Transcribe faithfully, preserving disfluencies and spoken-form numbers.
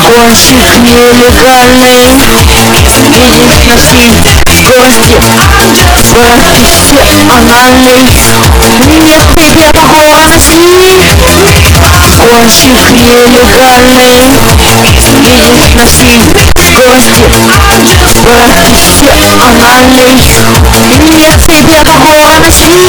Кончик нелегальный едет на все гости, профессиональный. Нет тебе такого носи. Кончик нелегальный едет на все гости, профессиональный. Нет тебе такого носи.